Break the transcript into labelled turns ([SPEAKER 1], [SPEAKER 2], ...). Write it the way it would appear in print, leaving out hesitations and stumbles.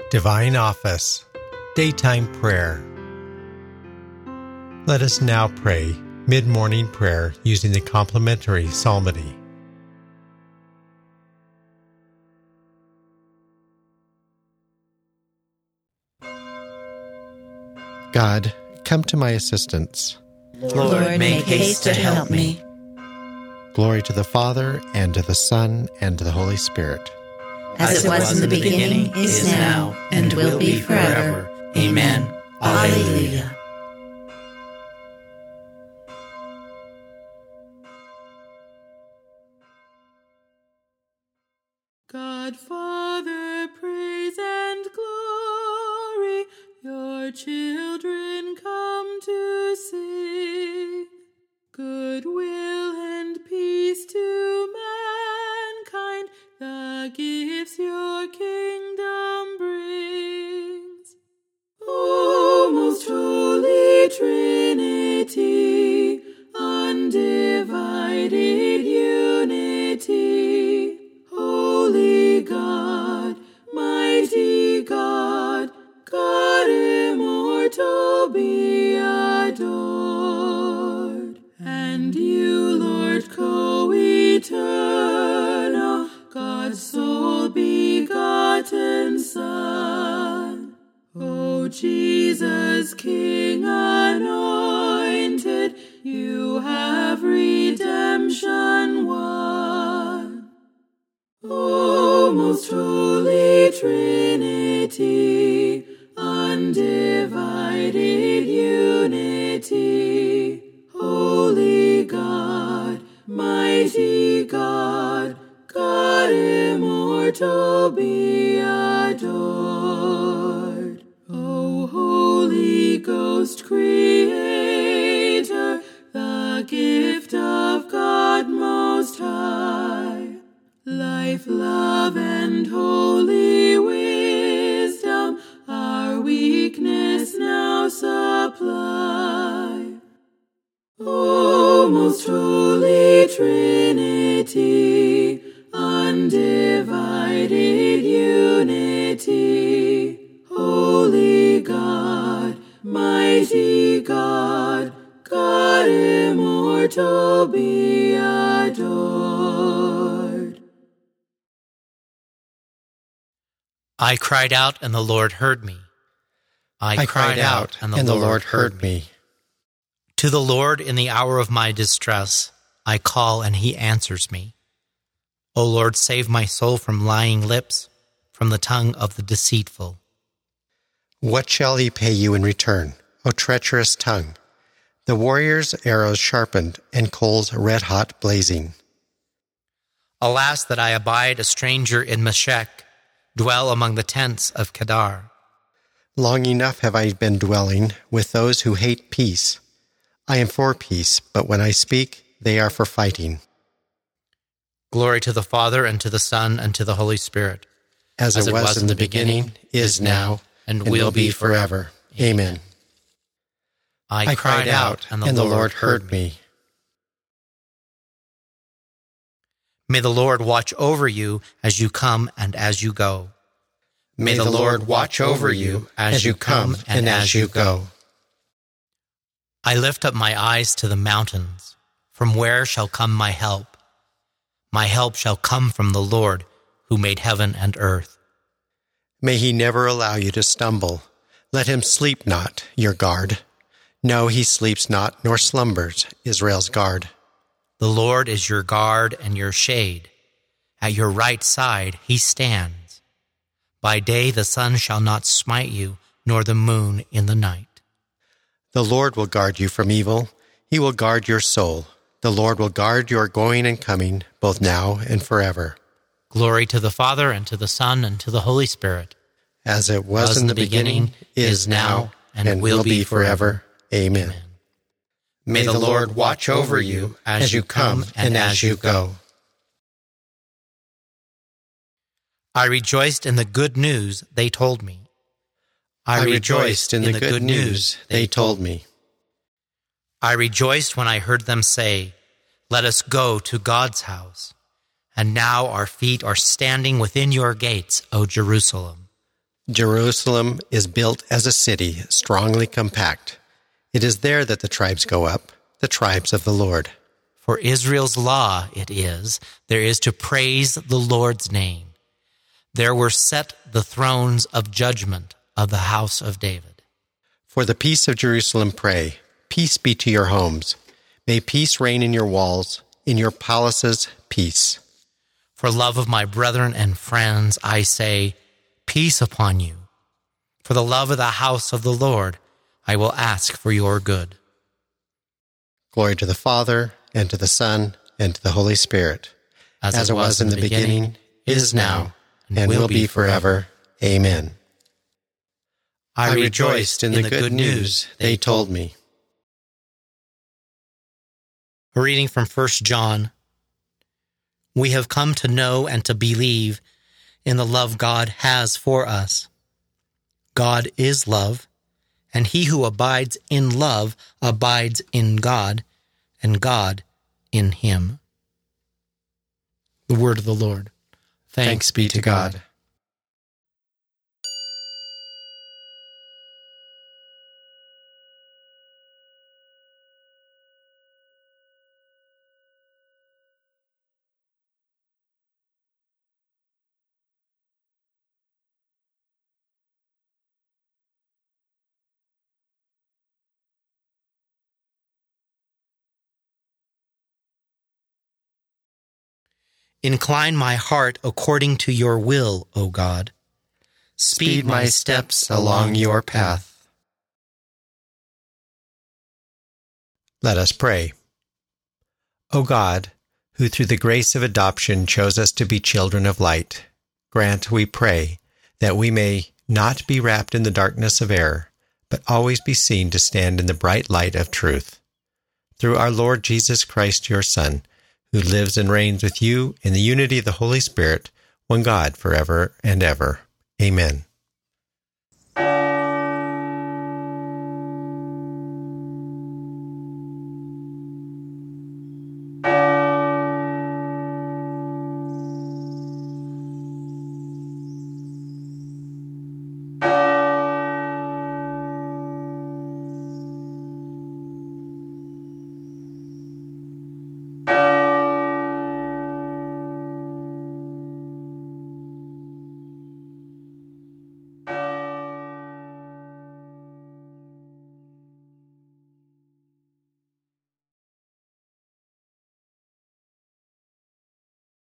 [SPEAKER 1] Divine Office, Daytime Prayer. Let us now pray mid-morning prayer using the complementary psalmody. God, come to my assistance.
[SPEAKER 2] Lord, make haste to help me.
[SPEAKER 1] Glory to the Father, and to the Son, and to the Holy Spirit.
[SPEAKER 2] As it was in the beginning, is now, and will be forever. Amen. Alleluia.
[SPEAKER 3] God, Father, praise and glory, your children come to sing. Goodwill and peace to mankind, the gifts your kingdom brings. O most holy Trinity, undivided unity, Holy God, mighty God, God immortal, be adored. And you, Lord co-eternal, God's sole begotten Son, O Jesus, King anointed, you have redemption won. O most holy Trinity, undivided unity, Holy God, mighty God, God immortal, be adored. O Holy Ghost, Creator, the gift of God Most High, life, love, and holy wisdom, our weakness now supply. O most holy Trinity, undivided unity, Holy God, mighty God, God immortal, be adored.
[SPEAKER 4] I cried out, and the Lord heard me. I cried out, and the Lord heard me. To the Lord in the hour of my distress, I call, and he answers me. O Lord, save my soul from lying lips, from the tongue of the deceitful.
[SPEAKER 1] What shall he pay you in return, O treacherous tongue? The warrior's arrows sharpened, and coals red-hot blazing.
[SPEAKER 4] Alas, that I abide a stranger in Meshech, dwell among the tents of Kedar.
[SPEAKER 1] Long enough have I been dwelling with those who hate peace. I am for peace, but when I speak, they are for fighting.
[SPEAKER 4] Glory to the Father, and to the Son, and to the Holy Spirit.
[SPEAKER 1] As it was in the beginning, is now, and will be forever. Amen.
[SPEAKER 4] I cried out, and the Lord heard me. May the Lord watch over you as you come and as you go.
[SPEAKER 1] May the Lord watch over you as you come and as you go.
[SPEAKER 4] I lift up my eyes to the mountains. From where shall come my help? My help shall come from the Lord, who made heaven and earth.
[SPEAKER 1] May he never allow you to stumble. Let him sleep not, your guard. No, he sleeps not, nor slumbers, Israel's guard.
[SPEAKER 4] The Lord is your guard and your shade. At your right side he stands. By day the sun shall not smite you, nor the moon in the night.
[SPEAKER 1] The Lord will guard you from evil. He will guard your soul. The Lord will guard your going and coming, both now and forever.
[SPEAKER 4] Glory to the Father, and to the Son, and to the Holy Spirit.
[SPEAKER 1] As it was in the beginning, is now, and will be forever. Amen. May the Lord watch over you as you come and as you go.
[SPEAKER 4] I rejoiced in the good news they told me.
[SPEAKER 1] I rejoiced in the good news they told me.
[SPEAKER 4] I rejoiced when I heard them say, "Let us go to God's house." And now our feet are standing within your gates, O Jerusalem.
[SPEAKER 1] Jerusalem is built as a city, strongly compact. It is there that the tribes go up, the tribes of the Lord.
[SPEAKER 4] For Israel's law it is, there is to praise the Lord's name. There were set the thrones of judgment of the house of David.
[SPEAKER 1] For the peace of Jerusalem pray, peace be to your homes. May peace reign in your walls, in your palaces, peace.
[SPEAKER 4] For love of my brethren and friends, I say, peace upon you. For the love of the house of the Lord, I will ask for your good.
[SPEAKER 1] Glory to the Father, and to the Son, and to the Holy Spirit, as it was in the beginning, is now, and will be forever. Amen. I rejoiced in the good news they told me.
[SPEAKER 4] A reading from 1 John. We have come to know and to believe in the love God has for us. God is love, and he who abides in love abides in God, and God in him. The word of the Lord.
[SPEAKER 1] Thanks be to God.
[SPEAKER 4] Incline my heart according to your will, O God.
[SPEAKER 1] Speed my steps along your path. Let us pray. O God, who through the grace of adoption chose us to be children of light, grant, we pray, that we may not be wrapped in the darkness of error, but always be seen to stand in the bright light of truth. Through our Lord Jesus Christ, your Son, who lives and reigns with you in the unity of the Holy Spirit, one God, forever and ever. Amen.